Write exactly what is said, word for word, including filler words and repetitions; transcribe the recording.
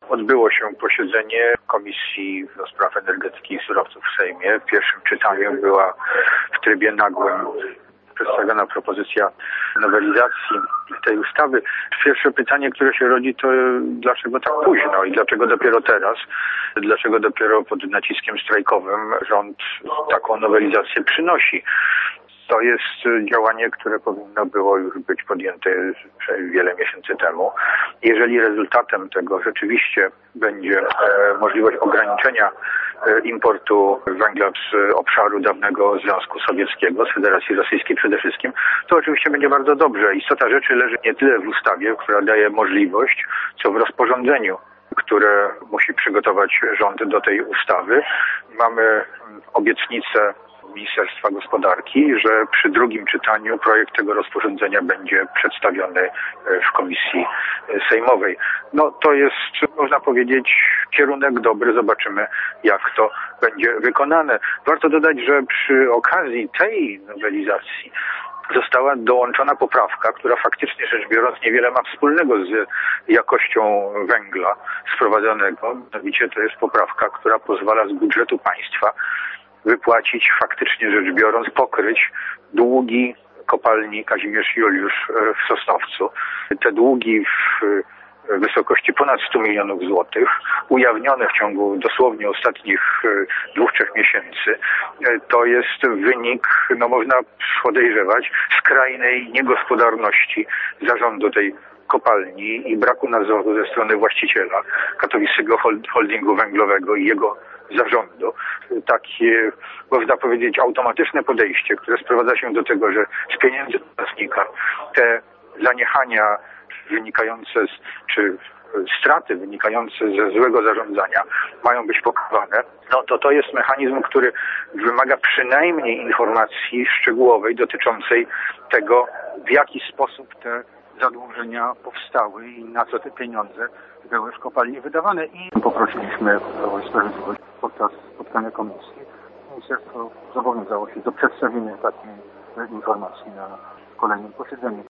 Odbyło się posiedzenie Komisji do Spraw Energetyki i Surowców w Sejmie. W pierwszym czytaniu była w trybie nagłym przedstawiona propozycja nowelizacji tej ustawy. Pierwsze pytanie, które się rodzi, to dlaczego tak późno i dlaczego dopiero teraz? Dlaczego dopiero pod naciskiem strajkowym rząd taką nowelizację przynosi? To jest działanie, które powinno było już być podjęte wiele miesięcy temu. Jeżeli rezultatem tego rzeczywiście będzie możliwość ograniczenia importu węgla z obszaru dawnego Związku Sowieckiego, z Federacji Rosyjskiej przede wszystkim, to oczywiście będzie bardzo dobrze. Istota rzeczy leży nie tyle w ustawie, która daje możliwość, co w rozporządzeniu, które musi przygotować rząd do tej ustawy. Mamy obietnicę Ministerstwa Gospodarki, że przy drugim czytaniu projekt tego rozporządzenia będzie przedstawiony w komisji sejmowej. No to jest, można powiedzieć, kierunek dobry. Zobaczymy, jak to będzie wykonane. Warto dodać, że przy okazji tej nowelizacji została dołączona poprawka, która faktycznie rzecz biorąc niewiele ma wspólnego z jakością węgla sprowadzanego. Mianowicie to jest poprawka, która pozwala z budżetu państwa wypłacić, faktycznie rzecz biorąc, pokryć długi kopalni Kazimierz Juliusz w Sosnowcu. Te długi w wysokości ponad stu milionów złotych, ujawnione w ciągu dosłownie ostatnich dwóch, trzech miesięcy, to jest wynik, no można podejrzewać, skrajnej niegospodarności zarządu tej kopalni i braku nadzoru ze strony właściciela katowickiego holdingu węglowego i jego zarządu. Takie, można powiedzieć, automatyczne podejście, które sprowadza się do tego, że z pieniędzy podatnika te zaniechania wynikające z, czy straty wynikające ze złego zarządzania mają być pokrywane, no to to jest mechanizm, który wymaga przynajmniej informacji szczegółowej dotyczącej tego, w jaki sposób te zadłużenia powstały i na co te pieniądze były w kopalni wydawane. I poprosiliśmy o Sprawiedliwość podczas spotkania komisji. Ministerstwo zobowiązało się do przedstawienia takiej informacji na kolejnym posiedzeniu.